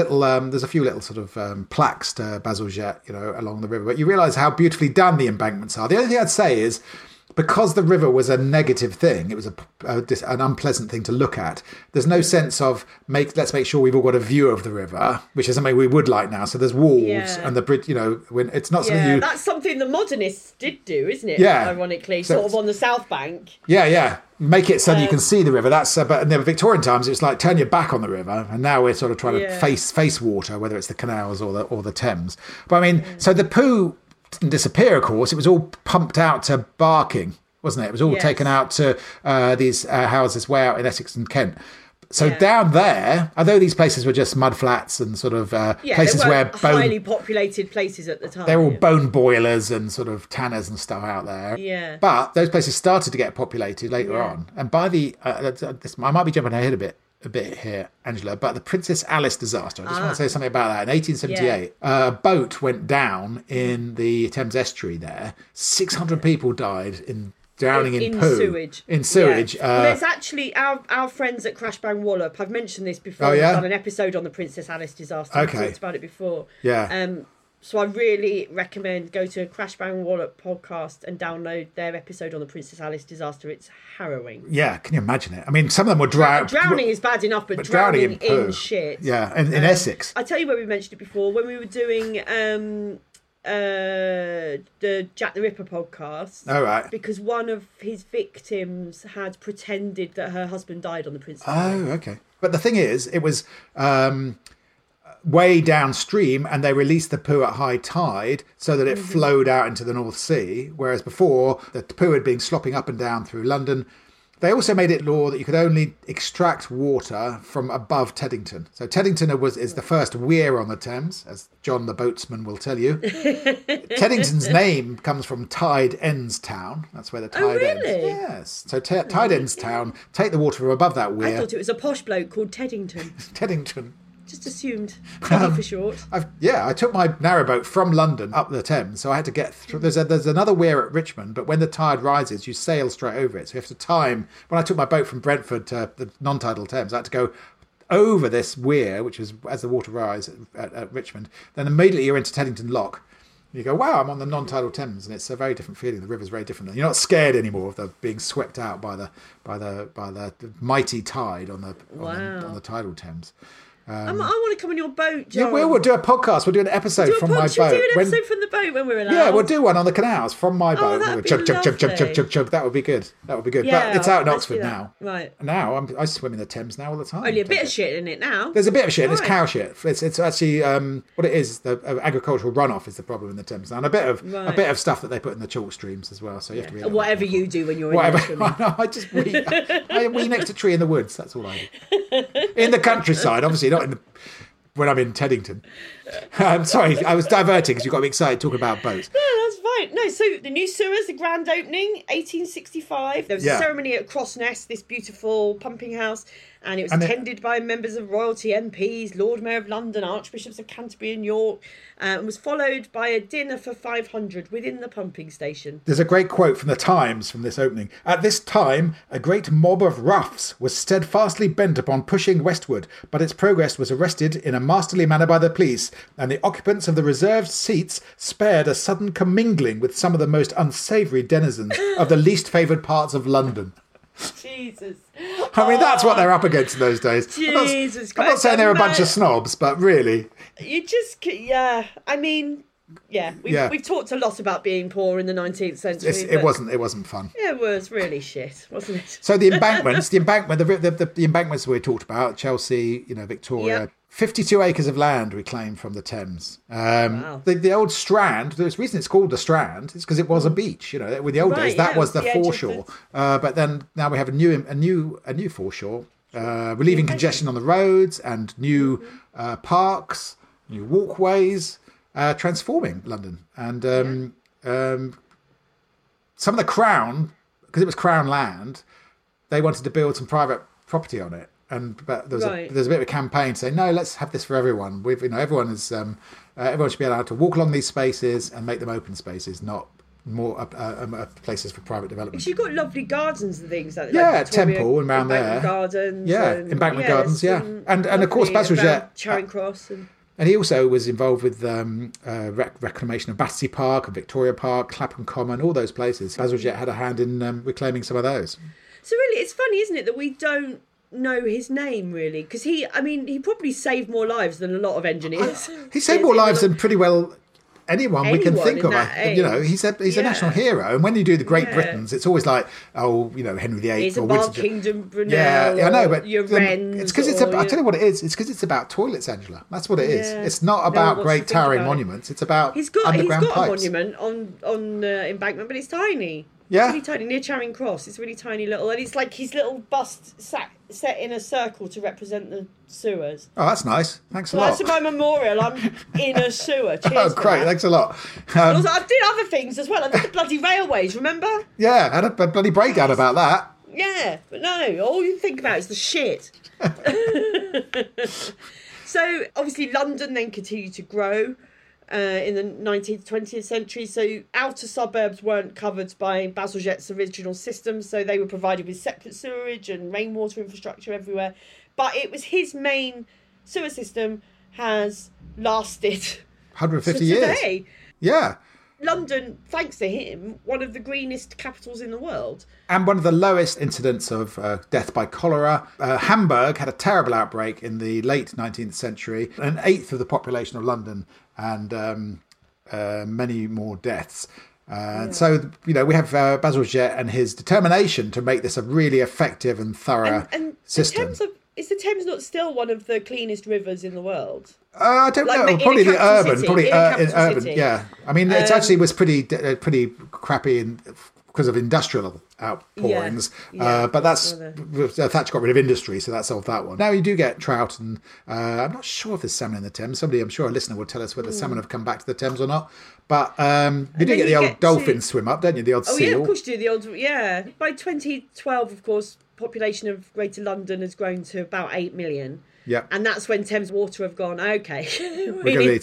a few little sort of plaques to Bazalgette, along the river. But you realise how beautifully done the embankments are. The only thing I'd say is, because the river was a negative thing, it was an unpleasant thing to look at. There's no sense of let's make sure we've all got a view of the river, which is something we would like now. So there's walls and the bridge. When it's not something that's something the modernists did do, isn't it? Yeah, ironically, sort of on the south bank. Yeah. Make it so that you can see the river. That's but in the Victorian times, it was like turn your back on the river, and now we're sort of trying to face water, whether it's the canals or the Thames. But I mean, so the poo didn't disappear, of course. It was all pumped out to Barking, wasn't it? It was all taken out to these houses way out in Essex and Kent. So down there, although these places were just mud flats and sort of places where highly populated places at the time, they're all bone boilers and sort of tanners and stuff out there. Yeah. But those places started to get populated later on, and by the I might be jumping ahead a bit here, Angela, but the Princess Alice disaster, I just want to say something about that. In 1878, a boat went down in the Thames estuary there. 600 people died drowning in poo. Sewage. In sewage. Yeah. There's actually our friends at Crash Bang Wallop. I've mentioned this before. We've done an episode on the Princess Alice disaster. Okay. We've talked about it before. Yeah. So I really recommend go to Crash Bang Wallop podcast and download their episode on the Princess Alice disaster. It's harrowing. Yeah, can you imagine it? I mean, some of them were drowning is bad enough, but drowning in shit. Yeah, in Essex. I tell you where we mentioned it before when we were doing the Jack the Ripper podcast. Oh, right. Because one of his victims had pretended that her husband died on the Princess Alice. Oh, okay. But the thing is, it was way downstream, and they released the poo at high tide so that it flowed out into the North Sea, whereas before the poo had been slopping up and down through London, They also made it law that you could only extract water from above Teddington. So Teddington is the first weir on the Thames, as John the boatsman will tell you. Teddington's name comes from Tide Ends Town. That's where the tide ends. Yes. So Tide Ends Town, take the water from above that weir. I thought it was a posh bloke called Teddington. Teddington. Just assumed. Teddy for short. I took my narrowboat from London up the Thames, so I had to get through. There's another weir at Richmond, but when the tide rises, you sail straight over it. So you have to time. When I took my boat from Brentford to the non-tidal Thames, I had to go over this weir, which is as the water rises at Richmond. Then immediately you're into Teddington Lock. You go, wow, I'm on the non-tidal Thames, and it's a very different feeling. The river's very different. You're not scared anymore of being swept out by the mighty tide on the tidal Thames. I want to come on your boat, John. Yeah, we'll do a podcast. We'll do an episode from my boat. Should we do an episode from the boat when we're allowed? Yeah, we'll do one on the canals from my boat. That'd be chug. lovely. That would be good. Yeah, but it's out in let's Oxford do that. now. Right. Now I swim in the Thames now all the time. Only a bit of shit in it now. There's a bit of shit. And it's Right. cow shit. It's actually what it is. The agricultural runoff is the problem in the Thames now, and a bit of stuff that they put in the chalk streams as well. So you have to be Whatever you do when you're whatever. in there swimming. I just wee next to a tree in the woods. That's all I do. In the countryside, obviously, not in the. When I'm in Teddington. I'm sorry, I was diverting because you got me excited talking about boats. No, that's fine. No, so the new sewers, the grand opening, 1865. There was a ceremony at Crossness, this beautiful pumping house, and it was attended by members of royalty, MPs, Lord Mayor of London, Archbishops of Canterbury and York, and was followed by a dinner for 500 within the pumping station. There's a great quote from the Times from this opening. At this time, a great mob of roughs was steadfastly bent upon pushing westward, but its progress was arrested in a masterly manner by the police, and the occupants of the reserved seats spared a sudden commingling with some of the most unsavoury denizens of the least favoured parts of London. Jesus. I mean, that's what they're up against in those days. Jesus I'm not saying they're a bunch of snobs, but really. You just, I mean, we've talked a lot about being poor in the 19th century. It wasn't fun. It was really shit, wasn't it? So the embankments, the embankments we talked about, Chelsea, Victoria. Yep. 52 acres of land reclaimed from the Thames. Wow. The old Strand, the reason it's called the Strand is because it was a beach. With the old days, that was the foreshore. But then now we have a new foreshore, relieving congestion on the roads and new parks, new walkways, transforming London. And some of the Crown, because it was Crown land, they wanted to build some private property on it. But there's a bit of a campaign saying, no, let's have this for everyone. Everyone should be allowed to walk along these spaces and make them open spaces, not more places for private development. Because you've got lovely gardens and things like that. Yeah, Temple and around there. Gardens. Embankment Gardens, and of course Bazalgette. Charing Cross. And he also was involved with reclamation of Battersea Park and Victoria Park, Clapham Common, all those places. Bazalgette had a hand in reclaiming some of those. So really, it's funny, isn't it, that we don't know his name really, because he probably saved more lives than a lot of engineers. He saved more lives than pretty well anyone we can think of. He's a national hero, and when you do the Great Britons, it's always like, Henry VIII or Wild Kingdom Brunel. Yeah, I know, but it's because I tell you what it is. It's because it's about toilets, Angela. That's what it is. It's not about great towering monuments. It's about underground pipes. He's got a monument on Embankment, but it's tiny. Yeah, really tiny, near Charing Cross. It's really tiny little, and it's like his little bust set in a circle to represent the sewers. Oh, that's nice. Thanks a lot. That's my memorial. I'm in a sewer. Cheers. Oh, great. Thanks a lot. Also, I did other things as well. I did the bloody railways, remember? Yeah, I had a bloody breakdown about that. Yeah, but no, all you think about is the shit. So, obviously, London then continued to grow in the 19th, 20th century. So outer suburbs weren't covered by Bazalgette's original system, so they were provided with separate sewerage and rainwater infrastructure everywhere. But it was his main sewer system has lasted 150 years. Today. Yeah. London, thanks to him, one of the greenest capitals in the world. And one of the lowest incidents of death by cholera. Hamburg had a terrible outbreak in the late 19th century, an eighth of the population of London, and many more deaths. So, we have Bazalgette and his determination to make this a really effective and thorough system. Is the Thames not still one of the cleanest rivers in the world? I don't know. Probably the urban. Probably in urban. Yeah. I mean, it actually was pretty crappy and because of industrial outpourings. Yeah, But Thatcher got rid of industry, so that solved that one. Now you do get trout, and I'm not sure if there's salmon in the Thames. I'm sure a listener will tell us whether salmon have come back to the Thames or not. But you do get the old dolphin swim up, don't you? The old seal. Yeah, of course you do. By 2012, of course, population of Greater London has grown to about 8 million. Yeah. And that's when Thames Water have gone, okay, we need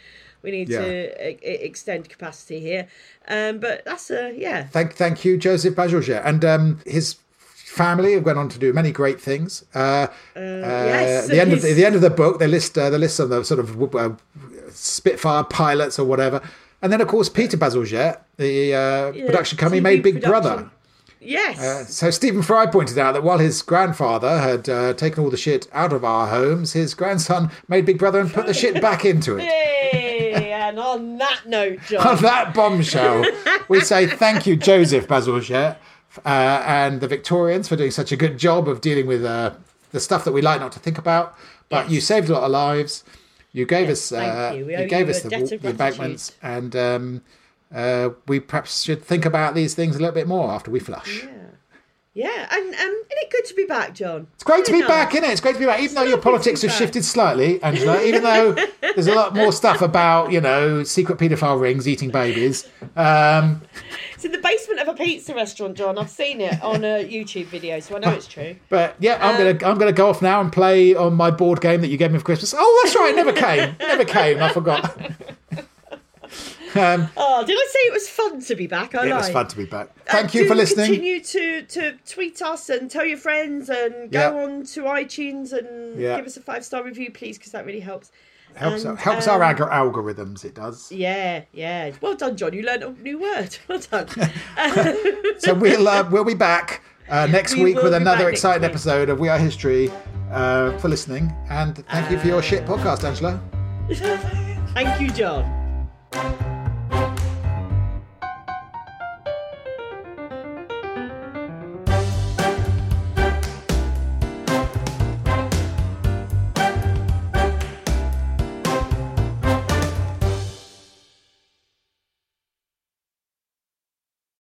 to extend capacity here. But that's Thank you, Joseph Bazalgette. And his family have gone on to do many great things. Yes. The end of the book, they list some of the sort of Spitfire pilots or whatever. And then, of course, Peter Bazalgette, the production company, TV made Big production. Brother. Yes. So Stephen Fry pointed out that while his grandfather had taken all the shit out of our homes, his grandson made Big Brother and put the shit back into it. Hey, and on that note, John. On that bombshell, we say thank you, Joseph Bazalgette, and the Victorians for doing such a good job of dealing with the stuff that we like not to think about. But you saved a lot of lives. You gave us the embankments, and we perhaps should think about these things a little bit more after we flush. Yeah, and isn't it good to be back, John? It's great to be back, isn't it? It's great to be back, even though your politics have shifted slightly, Angela. Even though there's a lot more stuff about, secret paedophile rings eating babies. It's in the basement of a pizza restaurant, John. I've seen it on a YouTube video, so I know it's true. But yeah, I'm gonna go off now and play on my board game that you gave me for Christmas. Oh, that's right, it never came. I forgot. Did I say it was fun to be back? It was fun to be back. Thank you for listening. Continue to tweet us and tell your friends and go on to iTunes and give us a 5-star review, please, because that really helps. Helps our algorithms, it does. Yeah. Well done, John. You learned a new word. Well done. So we'll be back next week with another exciting episode of We Are History for listening. And thank you for your shit podcast, Angela. Thank you, John.